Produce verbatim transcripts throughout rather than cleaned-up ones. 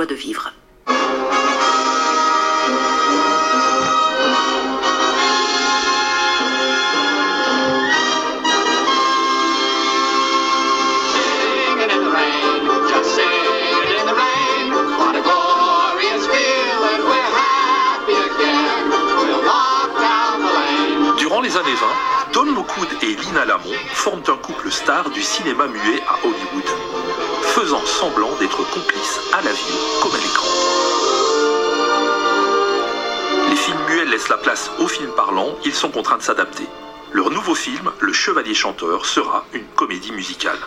de vivre. Durant les années vingt, Don Lockwood et Lina Lamont forment un couple star du cinéma muet à Hollywood, faisant semblant d'être complices à la vie comme à l'écran. Les films muets laissent la place aux films parlants, ils sont contraints de s'adapter. Leur nouveau film, Le Chevalier Chanteur, sera une comédie musicale.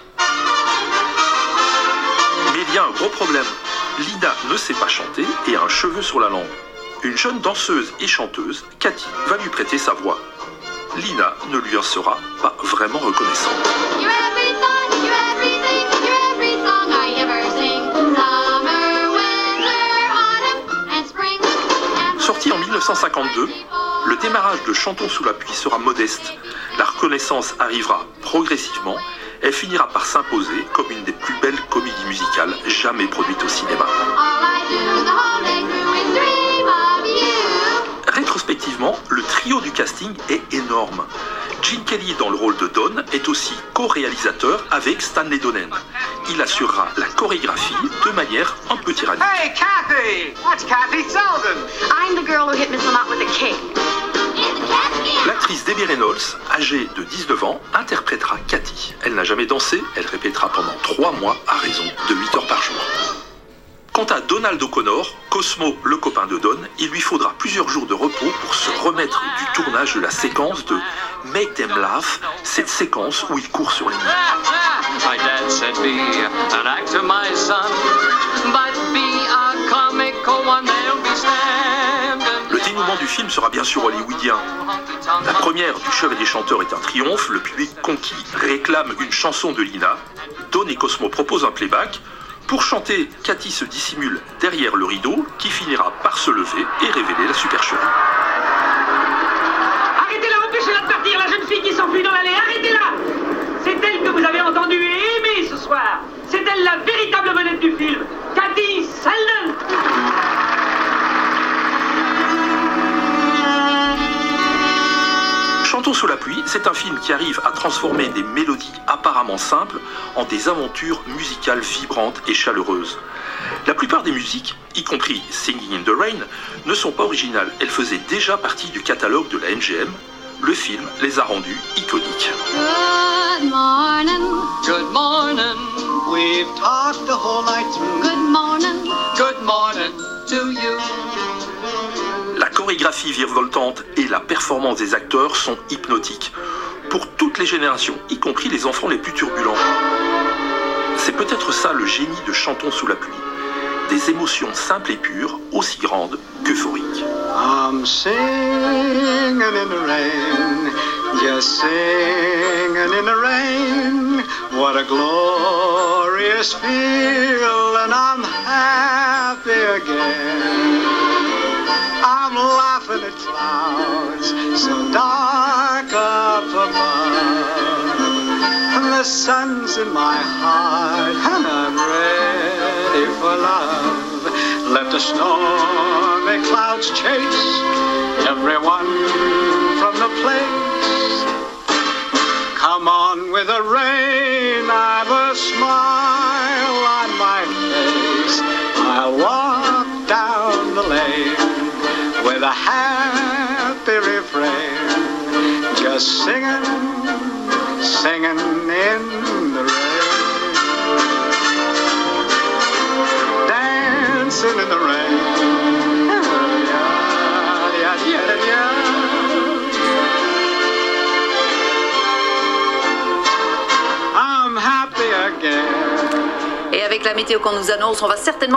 Mais il y a un gros problème. Lina ne sait pas chanter et a un cheveu sur la langue. Une jeune danseuse et chanteuse, Cathy, va lui prêter sa voix. Lina ne lui en sera pas vraiment reconnaissante. Sorti en mille neuf cent cinquante-deux, le démarrage de Chantons sous la pluie sera modeste. La reconnaissance arrivera progressivement. Elle finira par s'imposer comme une des plus belles comédies musicales jamais produites au cinéma. Rétrospectivement, le trio du casting est énorme. Gene Kelly dans le rôle de Don est aussi co-réalisateur avec Stanley Donen. Il assurera la chorégraphie de manière un peu tyrannique. Hey Kathy, that's Kathy Selden. I'm the girl who hit Miss Lamont with a cake. L'actrice Debbie Reynolds, âgée de dix-neuf ans, interprétera Cathy. Elle n'a jamais dansé, elle répétera pendant trois mois à raison de huit heures par jour. Quant à Donald O'Connor, Cosmo, le copain de Don, il lui faudra plusieurs jours de repos pour se remettre du tournage de la séquence de Make Them Laugh, cette séquence où il court sur les murs. Le dénouement du film sera bien sûr hollywoodien. La première du Chevalier Chanteur est un triomphe, le public conquis réclame une chanson de Lina. Don et Cosmo proposent un playback. Pour chanter, Cathy se dissimule derrière le rideau qui finira par se lever et révéler la supercherie. Arrêtez-la, empêchez-la de partir, la jeune fille qui s'enfuit dans l'allée, arrêtez-la! C'est elle que vous avez entendue et aimée ce soir. C'est elle la véritable vedette du film, Cathy Selden. Chantons sous la pluie, c'est un film qui arrive à transformer des mélodies apparemment simples en des aventures musicales vibrantes et chaleureuses. La plupart des musiques, y compris Singing in the Rain, ne sont pas originales. Elles faisaient déjà partie du catalogue de la M G M. Le film les a rendues iconiques. Good morning. Good morning. We've talked the whole night through. Good morning. Good morning to you. La chorégraphie virevoltante et la performance des acteurs sont hypnotiques. Pour toutes les générations, y compris les enfants les plus turbulents. C'est peut-être ça le génie de Chantons sous la pluie. Des émotions simples et pures, aussi grandes qu'euphoriques. I'm singing in the rain, just singing in the rain. What a glorious feel, and I'm happy again. I'm laughing at clouds so dark up above, and the sun's in my heart, and I'm ready for love. Let the stormy clouds chase everyone from the place. Come on with the rain, I've a smile on my face. I'll walk down the lane with a happy refrain, just singing, singing in the rain, dancing in the rain. I'm happy again. Et avec la météo qu'on nous annonce, on va certainement